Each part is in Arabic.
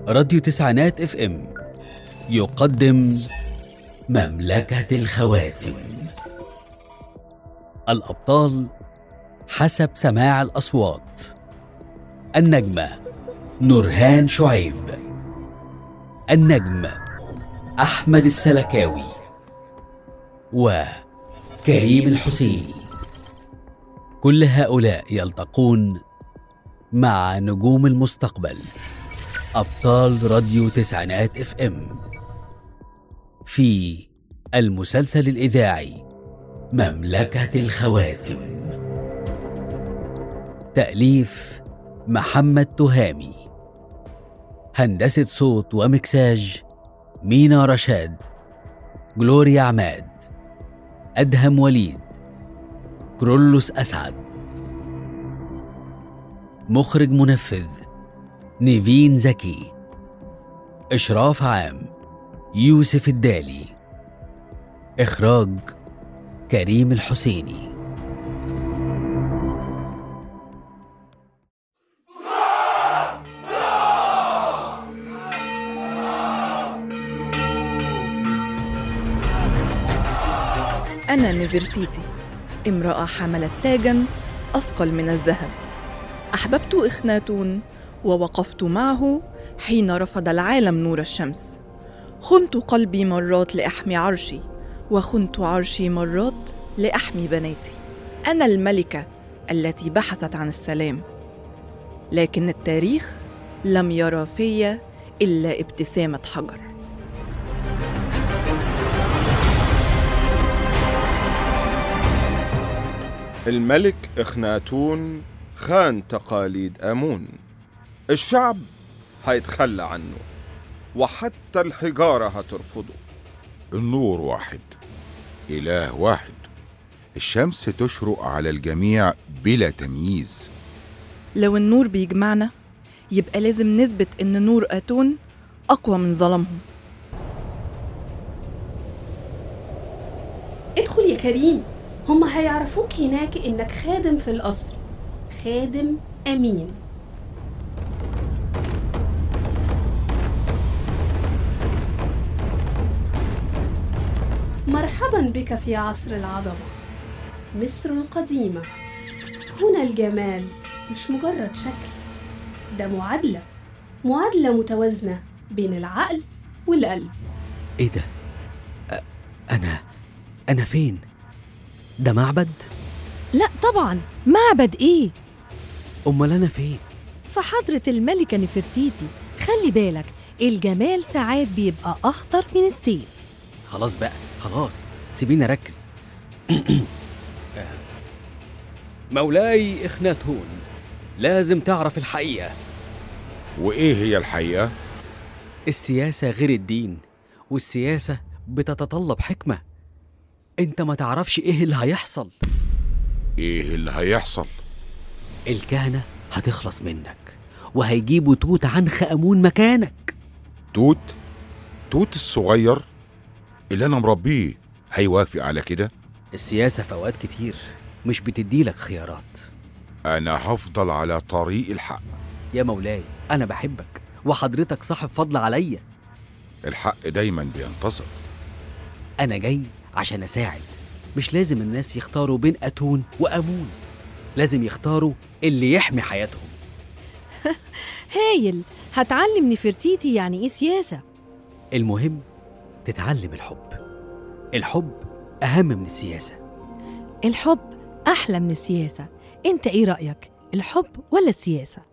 راديو تسعينات اف ام يقدم مملكة الخواتم. الأبطال حسب سماع الأصوات: النجمة نورهان شعيب، النجم أحمد السلكاوي، وكريم الحسيني. كل هؤلاء يلتقون مع نجوم المستقبل، أبطال راديو تسعينات اف ام، في المسلسل الإذاعي مملكة الخواتم. تأليف محمد تهامي، هندسة صوت ومكساج مينا رشاد، جلوريا عماد، أدهم وليد، كرولوس أسعد. مخرج منفذ نيفين زكي. إشراف عام يوسف الدالي. إخراج كريم الحسيني. أنا نفرتيتي، امرأة حملت تاجاً أثقل من الذهب. أحببت إخناتون ووقفت معه حين رفض العالم نور الشمس. خنت قلبي مرات لأحمي عرشي، وخنت عرشي مرات لأحمي بناتي. أنا الملكة التي بحثت عن السلام، لكن التاريخ لم يرى في إلا ابتسامة حجر. الملك إخناتون خان تقاليد آمون. الشعب هيتخلى عنه، وحتى الحجارة هترفضه. النور واحد، إله واحد، الشمس تشرق على الجميع بلا تمييز. لو النور بيجمعنا، يبقى لازم نثبت إن نور آتون أقوى من ظلمهم. ادخل يا كريم، هم هيعرفوك هناك إنك خادم في القصر، خادم أمين. مرحبا بك في عصر العظمة، مصر القديمة. هنا الجمال مش مجرد شكل، ده معادلة متوازنة بين العقل والقلب. ايه ده؟ أنا فين؟ ده معبد؟ لا طبعا، معبد ايه؟ أمال أنا فين؟ في حضرة الملكة نفرتيتي. خلي بالك، الجمال ساعات بيبقى أخطر من السيف. خلاص بقى، خلاص سيبيني أركز. مولاي إخناتون، لازم تعرف الحقيقة. وإيه هي الحقيقة؟ السياسة غير الدين، والسياسة بتتطلب حكمة. انت ما تعرفش ايه اللي هيحصل. إيه اللي هيحصل؟ الكهنة هتخلص منك، وهيجيبوا توت عنخ آمون مكانك. توت الصغير اللي أنا مربيه هيوافق على كده؟ السياسة في أوقات كتير مش بتديلك خيارات. أنا هفضل على طريق الحق. يا مولاي، أنا بحبك، وحضرتك صاحب فضل عليا. الحق دايما بينتصر. أنا جاي عشان أساعد. مش لازم الناس يختاروا بين آتون وآمون، لازم يختاروا اللي يحمي حياتهم. هايل، هتعلم نفرتيتي يعني ايه سياسة. المهم تتعلم الحب أهم من السياسة. الحب أحلى من السياسة. انت ايه رأيك، الحب ولا السياسة؟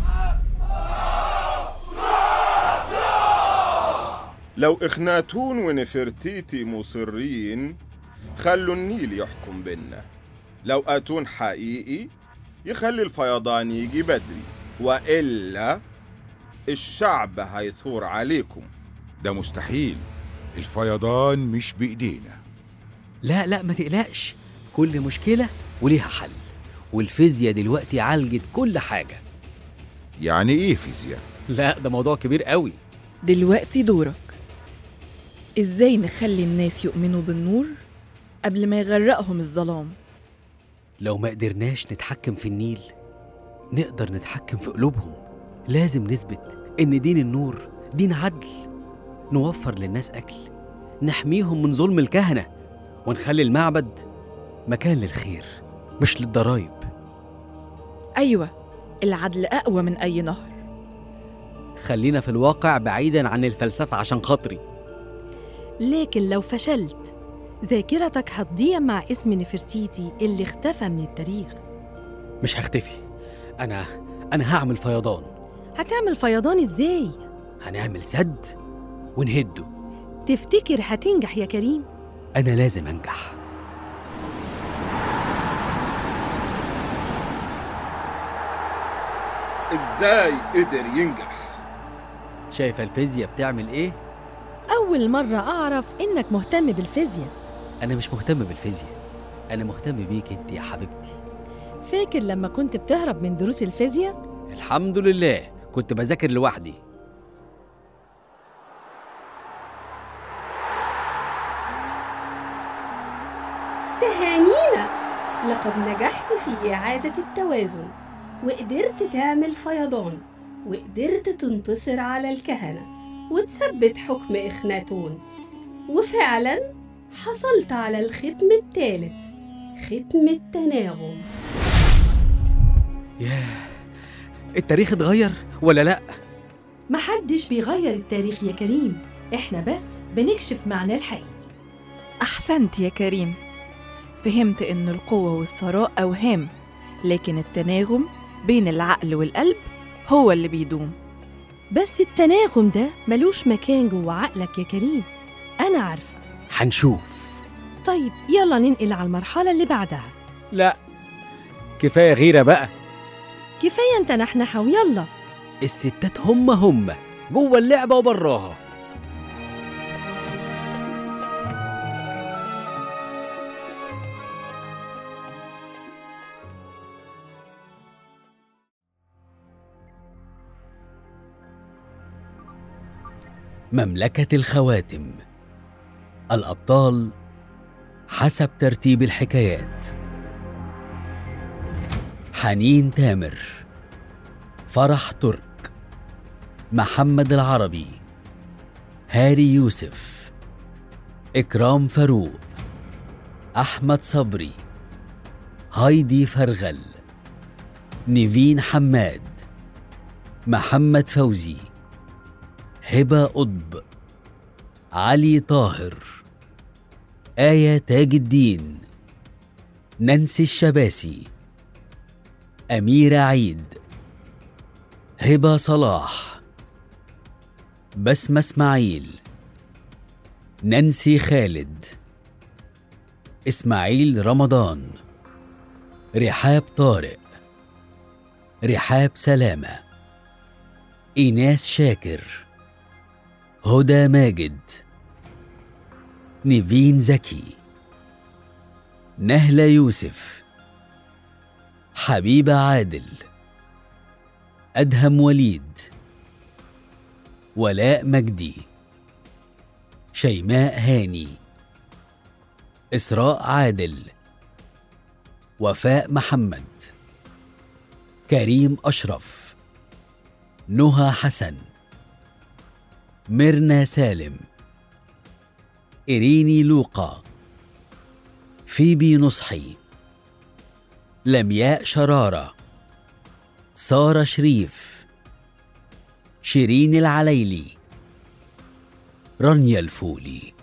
لو إخناتون ونفرتيتي مصرين، خلوا النيل يحكم بينا. لو آتون حقيقي، يخلي الفيضان يجي بدري، وإلا الشعب هيثور عليكم. ده مستحيل، الفيضان مش بإيدينا. لا ما تقلقش، كل مشكلة وليها حل، والفيزياء دلوقتي عالجت كل حاجة. يعني إيه فيزياء؟ لا ده موضوع كبير قوي. دلوقتي دورك. إزاي نخلي الناس يؤمنوا بالنور قبل ما يغرقهم الظلام؟ لو ما قدرناش نتحكم في النيل، نقدر نتحكم في قلوبهم. لازم نثبت إن دين النور دين عدل، نوفر للناس أكل، نحميهم من ظلم الكهنة، ونخلي المعبد مكان للخير مش للضرايب. أيوة، العدل أقوى من أي نهر. خلينا في الواقع بعيداً عن الفلسفة عشان خاطري. لكن لو فشلت ذاكرتك هتضيع مع اسم نفرتيتي اللي اختفى من التاريخ. مش هختفي، أنا هعمل فيضان. هتعمل فيضان إزاي؟ هنعمل سد ونهده. تفتكر هتنجح يا كريم؟ أنا لازم أنجح. إزاي قدر ينجح؟ شايفة الفيزياء بتعمل إيه؟ أول مرة أعرف إنك مهتم بالفيزياء. أنا مش مهتم بالفيزياء، أنا مهتم بيك أنت يا حبيبتي. فاكر لما كنت بتهرب من دروس الفيزياء؟ الحمد لله كنت بذاكر لوحدي. تهانينا، لقد نجحت في إعادة التوازن، وقدرت تعمل فيضان، وقدرت تنتصر على الكهنة وتثبت حكم إخناتون، وفعلا حصلت على الختم الثالث، ختم التناغم. ياه، التاريخ اتغير ولا لأ؟ محدش بيغير التاريخ يا كريم، إحنا بس بنكشف معناه الحقيقي. أحسنت يا كريم، فهمت إن القوة والثراء أوهام، لكن التناغم بين العقل والقلب هو اللي بيدوم. بس التناغم ده ملوش مكان جوه عقلك يا كريم، أنا عارفة. هنشوف. طيب يلا ننقل على المرحلة اللي بعدها. لأ، كفاية غيرة بقى. كفاية انت نحنحة ويلا. الستات هم جوه اللعبة وبراها. مملكة الخواتم. الأبطال حسب ترتيب الحكايات: حنين تامر، فرح ترك، محمد العربي، هاري يوسف، إكرام فاروق، أحمد صبري، هايدي فرغل، نيفين حماد، محمد فوزي، هبة قطب، علي طاهر، آية تاج الدين، نانسي الشباسي، أميرة عيد، هبة صلاح، بسمة اسماعيل، نانسي خالد، إسماعيل رمضان، رحاب طارق، رحاب سلامة، إيناس شاكر، هدى ماجد، نيفين زكي، نهلة يوسف، حبيبة عادل، أدهم وليد، ولاء مجدي، شيماء هاني، إسراء عادل، وفاء محمد، كريم أشرف، نهى حسن، ميرنا سالم، إريني لوقا، فيبي نصحي، لمياء شرارة، سارة شريف، شيرين العليلي، رانيا الفولي.